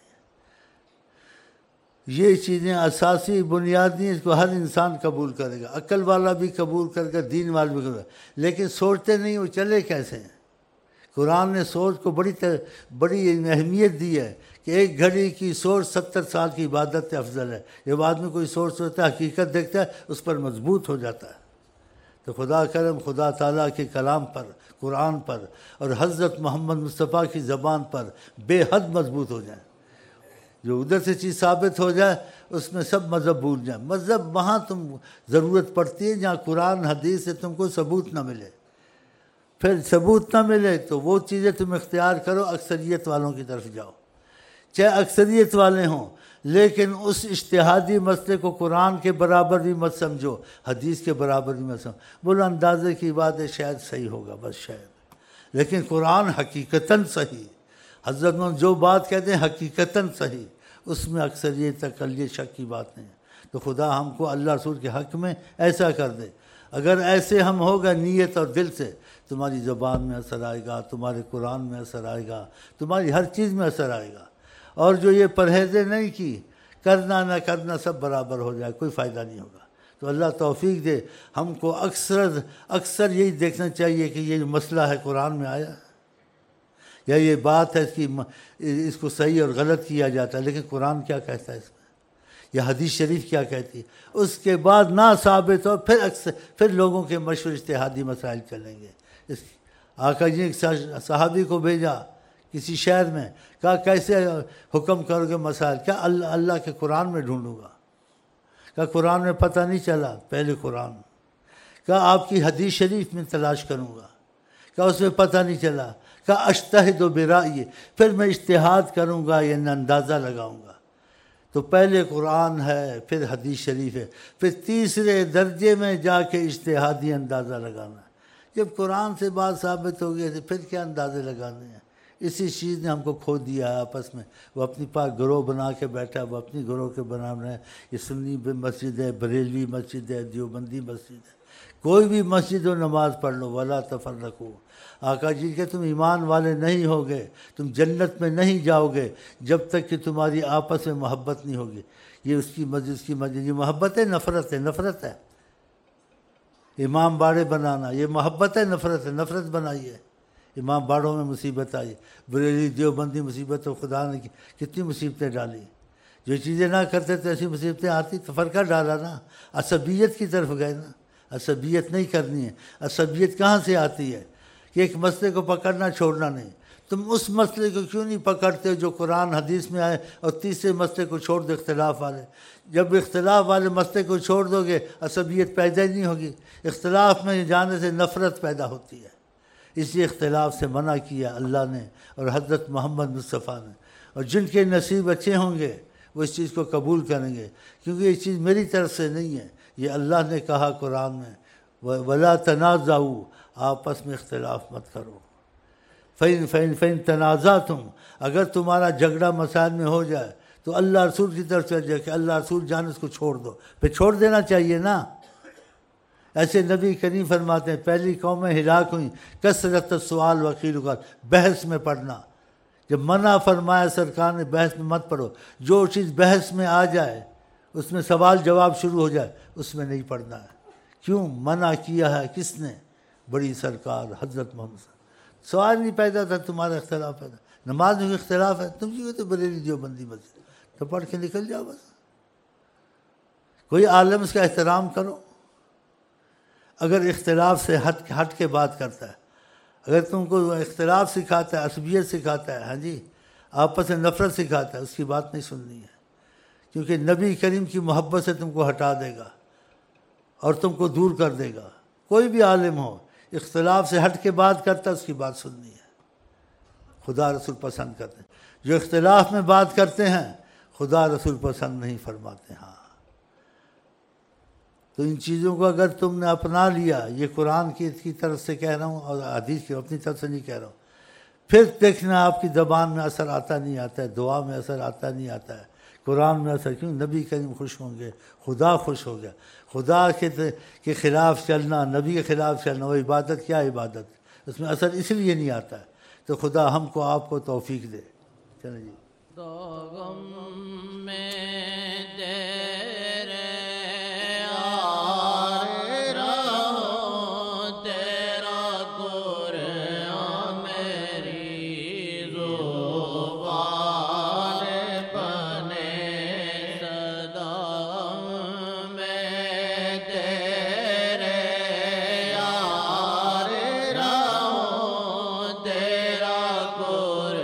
یہ چیزیں اساسی بنیادی، اس کو ہر انسان قبول کرے گا، عقل والا بھی قبول کرے گا، دین والا بھی کرے گا، لیکن سوچتے نہیں وہ چلے کیسے ہیں۔ قرآن نے سوچ کو بڑی بڑی اہمیت دی ہے کہ ایک گھڑی کی سوچ ستر سال کی عبادت سے افضل ہے۔ جب آدمی کوئی سوچ سوچتا ہے، حقیقت دیکھتا ہے، اس پر مضبوط ہو جاتا ہے۔ تو خدا کرم خدا تعالیٰ کے کلام پر، قرآن پر اور حضرت محمد مصطفیٰ کی زبان پر بے حد مضبوط ہو جائیں۔ جو ادھر سے چیز ثابت ہو جائے اس میں سب مذہب بھول جائیں۔ مذہب وہاں تم ضرورت پڑتی ہے جہاں قرآن حدیث سے تم کو ثبوت نہ ملے، پھر ثبوت نہ ملے تو وہ چیزیں تم اختیار کرو، اکثریت والوں کی طرف جاؤ، چاہے اکثریت والے ہوں، لیکن اس اجتہادی مسئلے کو قرآن کے برابر بھی مت سمجھو، حدیث کے برابر بھی مت سمجھو۔ بولو اندازے کی بات ہے، شاید صحیح ہوگا، بس شاید، لیکن قرآن حقیقتاً صحیح، حضرت نے جو بات کہتے ہیں حقیقتاً صحیح، اس میں اکثریت اقلیت شک کی بات نہیں ہے۔ تو خدا ہم کو اللہ رسول کے حق میں ایسا کر دے۔ اگر ایسے ہم ہوگا نیت اور دل سے، تمہاری زبان میں اثر آئے گا، تمہارے قرآن میں اثر آئے گا، تمہاری ہر چیز میں اثر آئے گا۔ اور جو یہ پرہیزیں نہیں کی، کرنا نہ کرنا سب برابر ہو جائے، کوئی فائدہ نہیں ہوگا۔ تو اللہ توفیق دے ہم کو۔ اکثر اکثر یہی دیکھنا چاہیے کہ یہ مسئلہ ہے قرآن میں آیا یا یہ بات ہے اس کی اس کو صحیح اور غلط کیا جاتا ہے، لیکن قرآن کیا کہتا ہے اس میں؟ یہ حدیث شریف کیا کہتی ہے، اس کے بعد نہ ثابت ہو پھر اکثر پھر لوگوں کے مشہور اجتہادی مسائل چلیں گے۔ اس آقا جی نے ایک صحابی کو بھیجا کسی شہر میں، کہا کیسے حکم کرو گے مسائل؟ کیا اللہ اللہ کے قرآن میں ڈھونڈوں گا؟ کہا قرآن میں پتہ نہیں چلا، پہلے قرآن۔ کہا آپ کی حدیث شریف میں تلاش کروں گا، کہا اس میں پتہ نہیں چلا۔ کہا اجتہد و برائیے، پھر میں اجتہاد کروں گا یعنی اندازہ لگاؤں گا۔ تو پہلے قرآن ہے، پھر حدیث شریف ہے، پھر تیسرے درجے میں جا کے اجتہادی اندازہ لگانا ہے۔ جب قرآن سے بات ثابت ہو گئی تو پھر کیا اندازے لگانے ہیں؟ اسی چیز نے ہم کو کھو دیا ہے آپس میں۔ وہ اپنی پاس گروہ بنا کے بیٹھا، وہ اپنی گروہ کے بنا رہے ہیں۔ یہ سنی مسجد ہے، بریلوی مسجد ہے، دیوبندی مسجد ہے، کوئی بھی مسجد ہو نماز پڑھ لو، ولا تفرقو۔ آقا جی کہ تم ایمان والے نہیں ہوگے، تم جنت میں نہیں جاؤ گے جب تک کہ تمہاری آپس میں محبت نہیں ہوگی۔ یہ اس کی مسجد، اس کی مسجد، یہ محبت ہے نفرت ہے؟ نفرت ہے۔ امام باڑے بنانا یہ محبت ہے نفرت ہے؟ نفرت بنائی ہے۔ امام باڑوں میں مصیبت آئی، بریلی دیوبندی مصیبت، و خدا نے کتنی مصیبتیں ڈالی۔ جو چیزیں نہ کرتے تو ایسی مصیبتیں آتی، تو فرقہ ڈالا نا، عصبیت کی طرف گئے نا۔ عصبیت نہیں کرنی ہے۔ عصبیت کہاں سے آتی ہے؟ کہ ایک مسئلے کو پکڑنا چھوڑنا نہیں۔ تم اس مسئلے کو کیوں نہیں پکڑتے ہو جو قرآن حدیث میں آئے، اور تیسرے مسئلے کو چھوڑ دو اختلاف والے؟ جب اختلاف والے مسئلے کو چھوڑ دو گے عصبیت پیدا ہی نہیں ہوگی۔ اختلاف میں جانے سے نفرت پیدا ہوتی ہے، اس لیے اختلاف سے منع کیا اللہ نے اور حضرت محمد مصطفیٰ نے۔ اور جن کے نصیب اچھے ہوں گے وہ اس چیز کو قبول کریں گے، کیونکہ یہ چیز میری طرف سے نہیں ہے، یہ اللہ نے کہا قرآن میں، وَلَا تَنَازَعُوا، آپس میں اختلاف مت کرو۔ فَإِن فَإِن فَإِن تَنَازَعْتُمْ، اگر تمہارا جھگڑا مسائل میں ہو جائے تو اللہ رسول کی طرف چل جائے کہ اللہ رسول جان اس کو چھوڑ دو، پھر چھوڑ دینا چاہیے نا۔ ایسے نبی کریم فرماتے ہیں پہلی قومیں ہلاک ہوئیں کثرت السؤال وقیل وقال، بحث میں پڑھنا۔ جب منع فرمایا سرکار نے بحث میں مت پڑھو، جو چیز بحث میں آ جائے اس میں سوال جواب شروع ہو جائے اس میں نہیں پڑھنا ہے۔ کیوں منع کیا ہے؟ کس نے؟ بڑی سرکار حضرت محمد صلی اللہ علیہ وسلم۔ سوال نہیں پیدا تھا، تمہارا اختلاف پیدا، نماز میں اختلاف ہے، تم جو تو بریلی دیوبندی مسجد تو پڑھ کے نکل جاؤ بس۔ کوئی عالم اس کا احترام کرو۔ اگر اختلاف سے ہٹ ہٹ کے بات کرتا ہے، اگر تم کو اختلاف سکھاتا ہے، عصبیت سکھاتا ہے، ہاں جی آپس میں نفرت سکھاتا ہے، اس کی بات نہیں سننی ہے، کیونکہ نبی کریم کی محبت سے تم کو ہٹا دے گا اور تم کو دور کر دے گا۔ کوئی بھی عالم ہو اختلاف سے ہٹ کے بات کرتا ہے، اس کی بات سننی ہے۔ خدا رسول پسند کرتے ہیں، جو اختلاف میں بات کرتے ہیں خدا رسول پسند نہیں فرماتے۔ ہاں تو ان چیزوں کو اگر تم نے اپنا لیا، یہ قرآن کی کی طرف سے کہہ رہا ہوں اور حدیث کی اپنی طرف سے نہیں کہہ رہا ہوں، پھر دیکھنا آپ کی زبان میں اثر آتا نہیں آتا ہے، دعا میں اثر آتا نہیں آتا ہے، قرآن میں اثر۔ کیوں؟ نبی کریم خوش ہوں گے، خدا خوش ہو گیا۔ خدا کے کے خلاف چلنا، نبی کے خلاف چلنا، وہ عبادت کیا عبادت، اس میں اثر اس لیے نہیں آتا ہے۔ تو خدا ہم کو آپ کو توفیق دے۔ چلیں جی۔ تو غم میں تیرے آر رہو، تیرا قرآن میری زبان بنے صدا، میں تیرے آر رہو، تیرا قرآن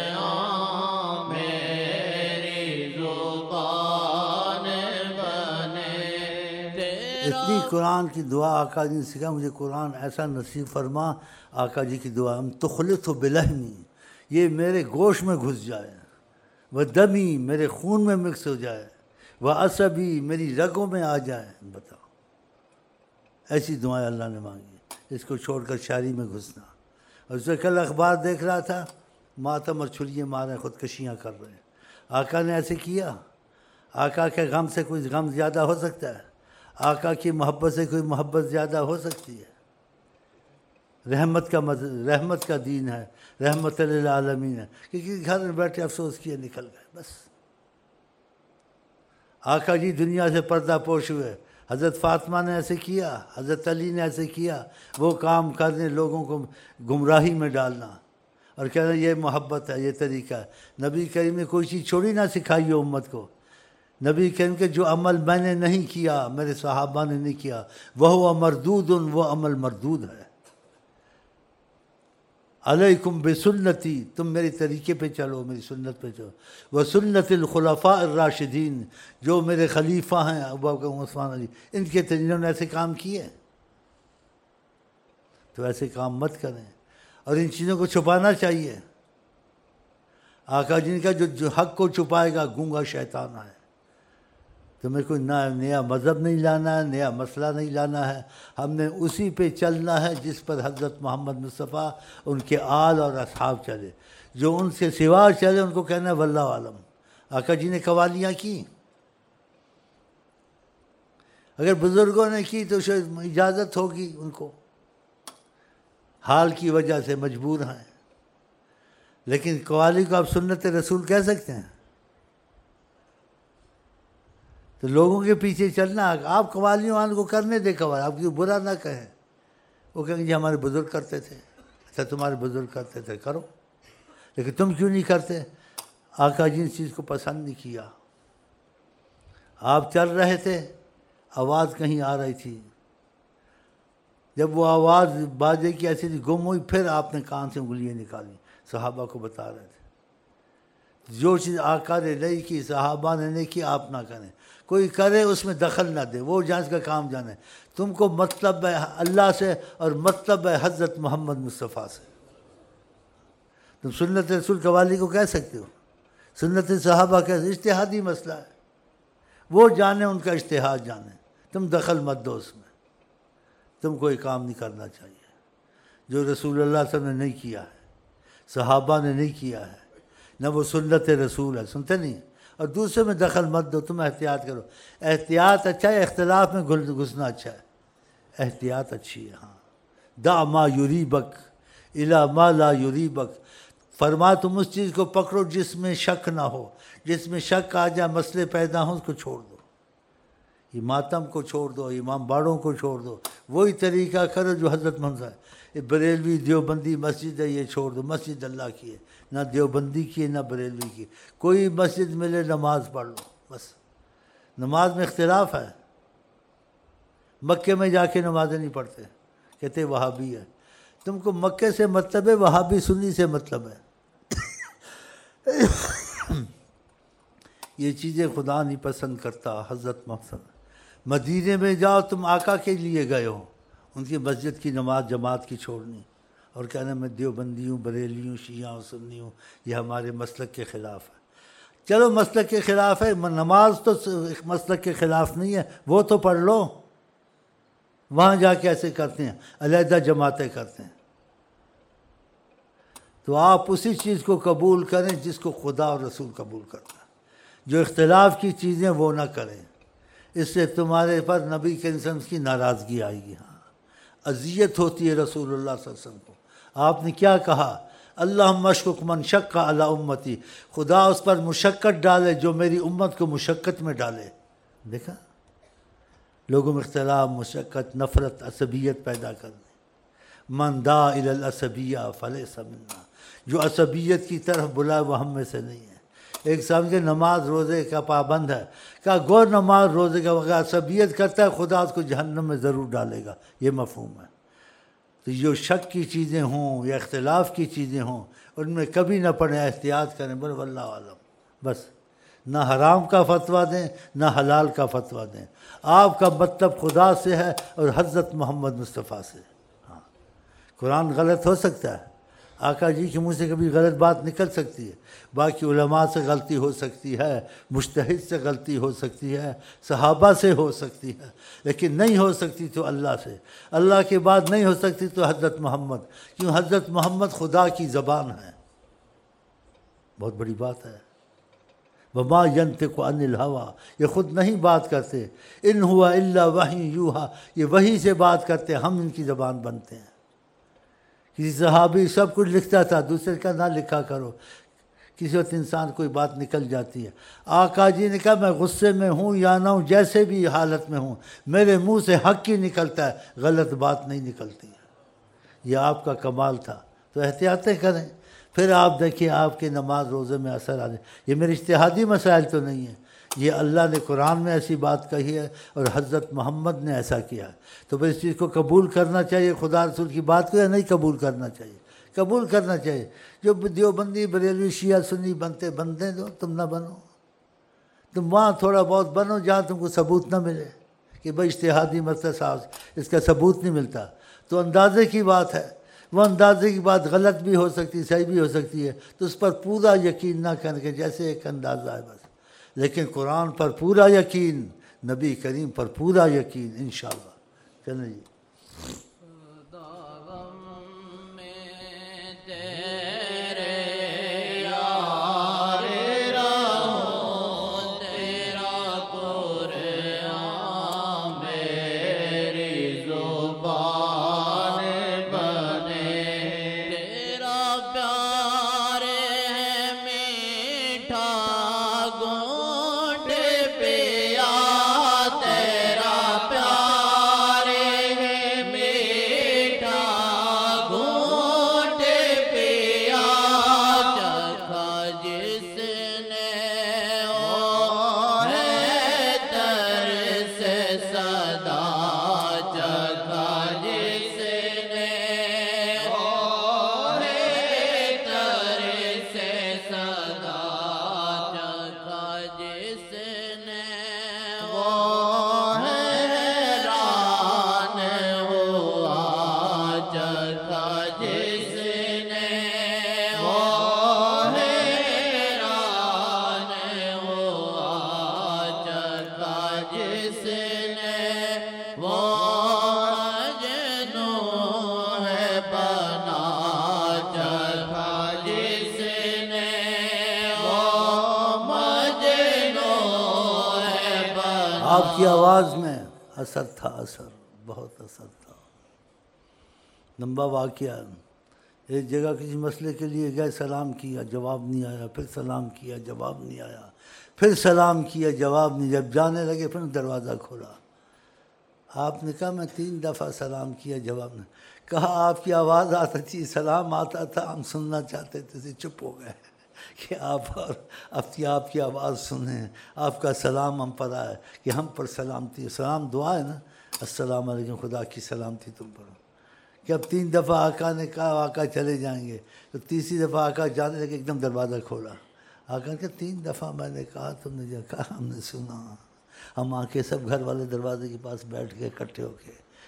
اتنی قرآن کی دعا آقا جی نے سکھا، مجھے قرآن ایسا نصیب فرما۔ آقا جی کی دعا، ہم تخلط و بلحمی، یہ میرے گوشت میں گھس جائے، وہ دمی میرے خون میں مکس ہو جائے، وہ عصبی میری رگوں میں آ جائے۔ بتاؤ ایسی دعائیں اللہ نے مانگی، اس کو چھوڑ کر شاعری میں گھسنا۔ اور اس سے کل اخبار دیکھ رہا تھا، ماتم اور چھریے مارے خودکشیاں کر رہے ہیں۔ آقا نے ایسے کیا؟ آقا کے غم سے کوئی غم زیادہ ہو سکتا ہے؟ آقا کی محبت سے کوئی محبت زیادہ ہو سکتی ہے؟ رحمت کا مز... رحمت کا دین ہے، رحمت للعالمین ہے، کیونکہ گھر میں بیٹھے افسوس کیے نکل گئے بس۔ آقا جی دنیا سے پردہ پوش ہوئے، حضرت فاطمہ نے ایسے کیا، حضرت علی نے ایسے کیا، وہ کام کرنے لوگوں کو گمراہی میں ڈالنا اور کہنا یہ محبت ہے، یہ طریقہ ہے۔ نبی کریم نے کوئی چیز چھوڑی نہ سکھائی ہو امت کو، نبی کریم کے جو عمل میں نے نہیں کیا، میرے صحابہ نے نہیں کیا، وہ مردود، وہ عمل مردود ہے۔ علیکم بسنتی، تم میرے طریقے پہ چلو، میری سنت پہ چلو، وہ سنت الخلفاء الراشدین، جو میرے خلیفہ ہیں ابوبکر عثمان علی، ان کے انہوں نے ایسے کام کیے تو ایسے کام مت کریں، اور ان چیزوں کو چھپانا چاہیے۔ آقا جن کا جو جو حق کو چھپائے گا گونگا شیطان ہے۔ تمہیں کوئی نہ نیا مذہب نہیں لانا ہے، نیا مسئلہ نہیں لانا ہے، ہم نے اسی پہ چلنا ہے جس پر حضرت محمد مصطفیٰ ان کے آل اور اصحاب چلے۔ جو ان سے سوا چلے ان کو کہنا ہے واللہ عالم۔ آقا جی نے قوالیاں کی، اگر بزرگوں نے کی تو شاید اجازت ہوگی ان کو، حال کی وجہ سے مجبور ہیں، لیکن قوالی کو آپ سنت رسول کہہ سکتے ہیں؟ تو لوگوں کے پیچھے چلنا، آپ قوالیوں والوں کو کرنے دے قوالی، آپ کی برا نہ کہیں، وہ کہیں گے جی ہمارے بزرگ کرتے تھے، اچھا تمہارے بزرگ کرتے تھے کرو، لیکن تم کیوں نہیں کرتے؟ آقا جی اس چیز کو پسند نہیں کیا۔ آپ چل رہے تھے، آواز کہیں آ رہی تھی، جب وہ آواز باجے کی ایسی تھی گم ہوئی، پھر آپ نے کان سے انگلیاں نکالی، صحابہ کو بتا رہے تھے جو چیز آقا نے نہیں کی، صحابہ نے نہیں کی، آپ نہ کریں۔ کوئی کرے اس میں دخل نہ دے، وہ جانچ کا کام جانے۔ تم کو مطلب ہے اللہ سے اور مطلب ہے حضرت محمد مصطفیٰ سے۔ تم سنت رسول قوالی کو کہہ سکتے ہو، سنت صحابہ کا اجتہادی مسئلہ ہے، وہ جانے، ان کا اجتہاد جانے، تم دخل مت دو اس میں۔ تم کوئی کام نہیں کرنا چاہیے جو رسول اللہ صلی اللہ علیہ وسلم نے نہیں کیا ہے، صحابہ نے نہیں کیا ہے، نہ وہ سنت رسول ہے، سنتے نہیں۔ اور دوسرے میں دخل مت دو، تم احتیاط کرو۔ احتیاط اچھا ہے، اختلاف میں گھسنا اچھا ہے، احتیاط اچھی ہے۔ ہاں، دع ما یریبک الی ما لا یریبک، فرما تم اس چیز کو پکڑو جس میں شک نہ ہو، جس میں شک آ جائے، مسئلے پیدا ہوں، اس کو چھوڑ دو۔ یہ ماتم کو چھوڑ دو، امام باڑوں کو چھوڑ دو، وہی طریقہ کرو جو حضرت محمد صلی اللہ علیہ وسلم۔ یہ بریلوی دیوبندی مسجد ہے، یہ چھوڑ دو، مسجد اللہ کی ہے، نہ دیوبندی کی ہے نہ بریلوی کی۔ کوئی مسجد ملے نماز پڑھ لو، بس۔ نماز میں اختلاف ہے، مکے میں جا کے نمازیں نہیں پڑھتے، کہتے وہابی ہے۔ تم کو مکے سے مطلب ہے، وہابی سنی سے مطلب ہے۔ یہ چیزیں خدا نہیں پسند کرتا۔ حضرت محمد مدینے میں جاؤ، تم آقا کے لیے گئے ہو، ان کی مسجد کی نماز جماعت کی چھوڑنی اور کہنا میں دیوبندی ہوں، بریلی ہوں، شیعہ ہوں، سنی ہوں، یہ ہمارے مسلک کے خلاف ہے۔ چلو مسلک کے خلاف ہے، نماز تو مسلک کے خلاف نہیں ہے، وہ تو پڑھ لو۔ وہاں جا کے ایسے کرتے ہیں، علیحدہ جماعتیں کرتے ہیں۔ تو آپ اسی چیز کو قبول کریں جس کو خدا اور رسول قبول کرتا ہے۔ جو اختلاف کی چیزیں وہ نہ کریں، اس سے تمہارے پر نبی کے انسان کی ناراضگی آئے گی۔ ہاں، اذیت ہوتی ہے رسول اللہ صلی اللہ علیہ وسلم کو۔ آپ نے کیا کہا؟ اللہم اشکک من شق علی امتی، خدا اس پر مشقت ڈالے جو میری امت کو مشقت میں ڈالے۔ دیکھا، لوگوں میں اختلاف، مشقت، نفرت، عصبیت پیدا کرنے۔ من دعا الی العصبیہ فلیس منا، جو عصبیت کی طرف بلائے وہ ہم میں سے نہیں ہے۔ ایک سمجھے نماز روزے کا پابند ہے، کہا گور نماز روزے کا وغیرہ عصبیت کرتا ہے، خدا اس کو جہنم میں ضرور ڈالے گا، یہ مفہوم ہے۔ تو جو شک کی چیزیں ہوں یا اختلاف کی چیزیں ہوں ان میں کبھی نہ پڑھیں، احتیاط کریں، بولے واللہ عالم، بس۔ نہ حرام کا فتویٰ دیں نہ حلال کا فتویٰ دیں، آپ کا مطلب خدا سے ہے اور حضرت محمد مصطفیٰ سے۔ ہاں، قرآن غلط ہو سکتا ہے، آقا جی کے منہ سے کبھی غلط بات نکل سکتی ہے، باقی علماء سے غلطی ہو سکتی ہے، مجتہد سے غلطی ہو سکتی ہے، صحابہ سے ہو سکتی ہے، لیکن نہیں ہو سکتی تو اللہ سے۔ اللہ کے بعد نہیں ہو سکتی تو حضرت محمد، کیوں حضرت محمد خدا کی زبان ہے۔ بہت بڑی بات ہے۔ وما ینطق عن الہویٰ، یہ خود نہیں بات کرتے، ان ہوا الا وحی یوحیٰ، یہ وحی سے بات کرتے، ہم ان کی زبان بنتے ہیں۔ کسی صحابی سب کچھ لکھتا تھا، دوسرے کا نہ لکھا کرو، کسی وقت انسان کوئی بات نکل جاتی ہے۔ آقا جی نے کہا میں غصے میں ہوں یا نہ ہوں، جیسے بھی حالت میں ہوں، میرے منہ سے حق ہی نکلتا ہے، غلط بات نہیں نکلتی ہے۔ یہ آپ کا کمال تھا، تو احتیاطیں کریں۔ پھر آپ دیکھیں آپ کے نماز روزے میں اثر آ جائے۔ یہ میرے اجتہادی مسائل تو نہیں ہیں، یہ اللہ نے قرآن میں ایسی بات کہی ہے اور حضرت محمد نے ایسا کیا ہے، تو پھر اس چیز کو قبول کرنا چاہیے خدا رسول کی بات کو، یا نہیں قبول کرنا چاہیے؟ قبول کرنا چاہیے۔ جو دیوبندی بریلوی شیعہ سنی بنتے بنتے دو، تم نہ بنو، تم وہاں تھوڑا بہت بنو جہاں تم کو ثبوت نہ ملے کہ بھائی اجتہادی مسئلہ صاحب اس کا ثبوت نہیں ملتا، تو اندازے کی بات ہے، وہ اندازے کی بات غلط بھی ہو سکتی ہے، صحیح بھی ہو سکتی ہے، تو اس پر پورا یقین نہ کرنے کے، جیسے ایک اندازہ ہے بس، لیکن قرآن پر پورا یقین، نبی کریم پر پورا یقین انشاءاللہ۔ چلیں جی۔ آپ کی آواز میں اثر تھا، اثر بہت اثر تھا۔ لمبا واقعہ، ایک جگہ کسی مسئلے کے لیے گئے، سلام کیا، جواب نہیں آیا، پھر سلام کیا، جواب نہیں آیا، پھر سلام کیا، جواب نہیں، جب جانے لگے پھر دروازہ کھولا۔ آپ نے کہا میں تین دفعہ سلام کیا، جواب نہیں۔ کہا آپ کی آواز آتا تھی، سلام آتا تھا، ہم سننا چاہتے تھے، چپ ہو گئے کہ آپ اور اب کی آپ کی آواز سنیں، آپ کا سلام ہم پر آئے کہ ہم پر سلامتی، سلام دعا ہے نا، السلام علیکم، خدا کی سلامتی تم پر۔ کہ اب تین دفعہ آقا نے کہا آقا چلے جائیں گے، تو تیسری دفعہ آقا جانے لگے، ایک دم دروازہ کھولا۔ آقا نے کہا تین دفعہ میں نے کہا، تم نے جو کہا ہم نے سنا۔ ہم آ کے سب گھر والے دروازے کے پاس بیٹھ کے اکٹھے ہو کے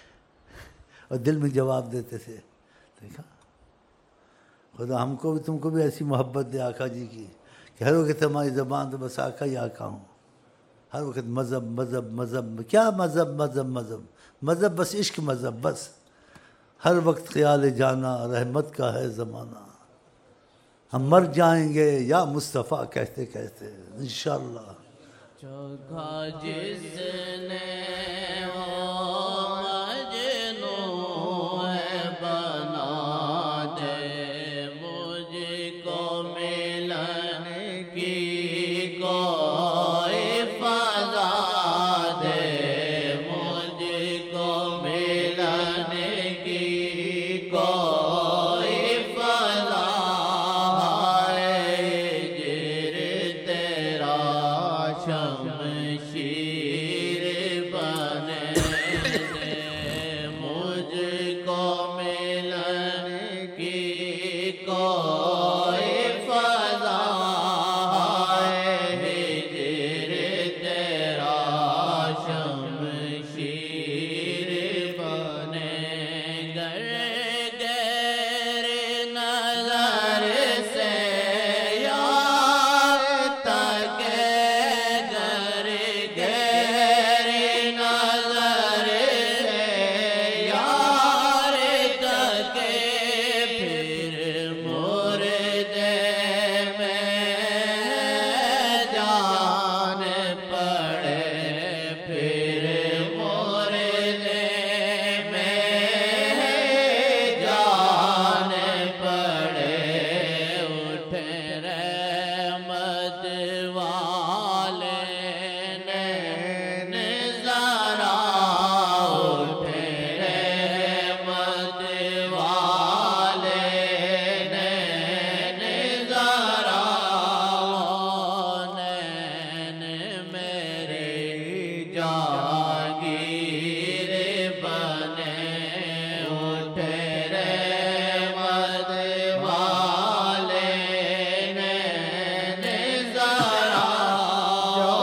اور دل میں جواب دیتے تھے۔ دیکھا خدا ہم کو بھی تم کو بھی ایسی محبت دے آقا جی کی کہ ہر وقت ہماری زبان تو بس آقا ہی آقا ہوں، ہر وقت مذہب مذہب مذہب، کیا مذہب مذہب مذہب مذہب بس عشق مذہب بس، ہر وقت خیال جانا رحمت کا ہے زمانہ، ہم مر جائیں گے یا مصطفیٰ کہتے کہتے انشاءاللہ۔ چکھا جس نے وہ مجنون ہے، بنا دے مجھ کو ملن کی کوئی فضا، دے مجھ کو ملن کی کوئی فضا، شمشیر بنا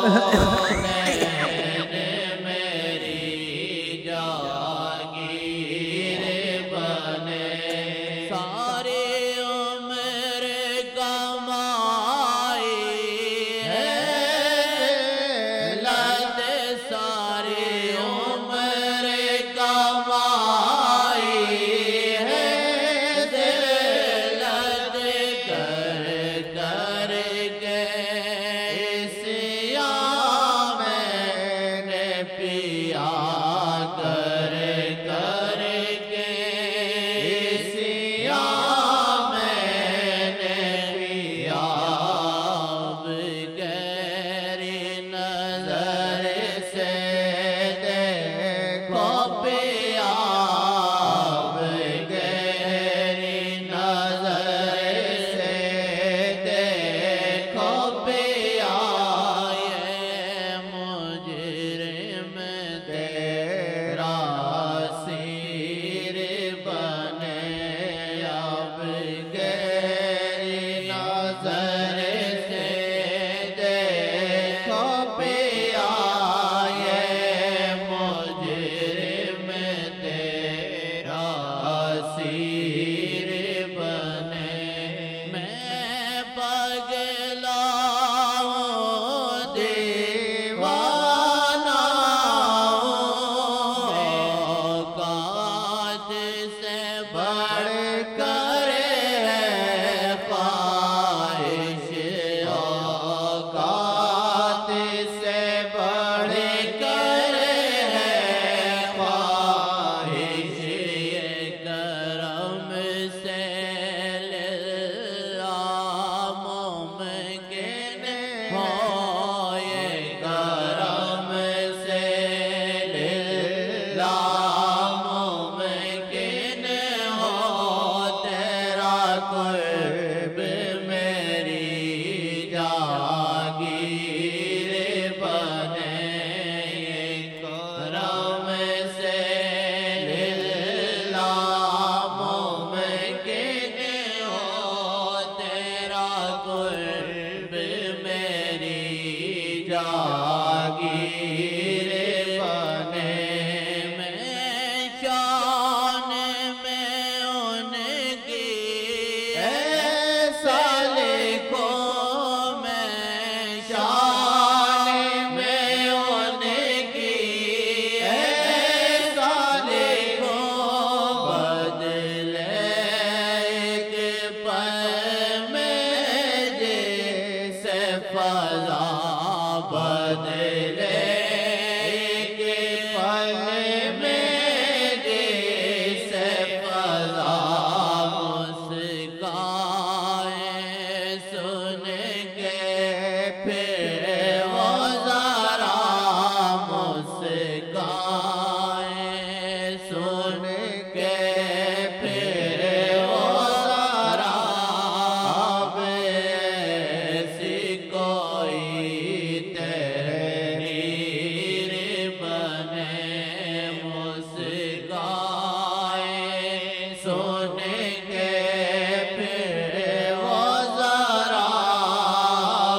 سن کے پھر وہ ذرا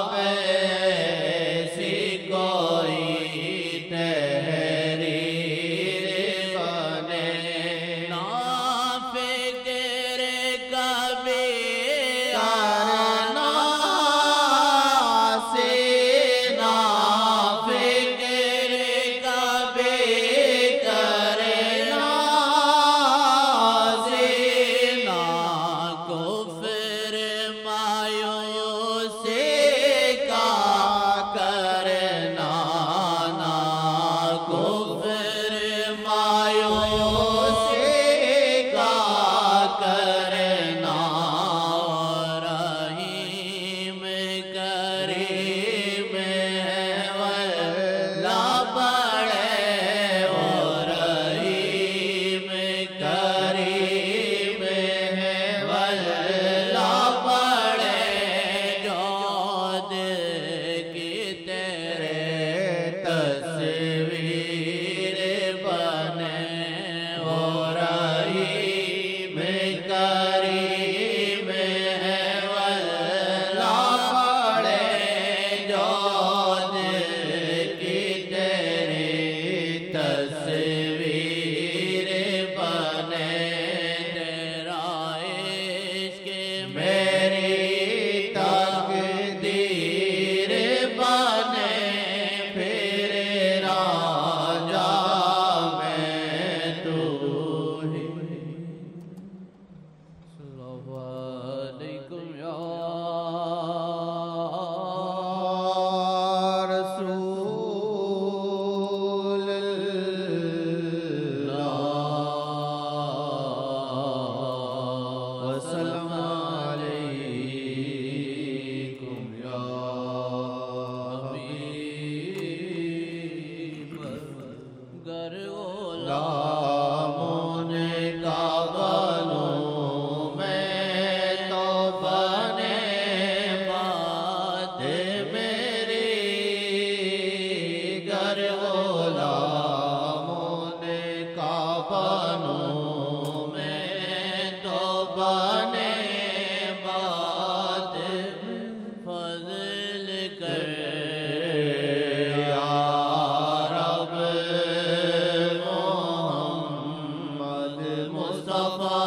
مصطفیٰ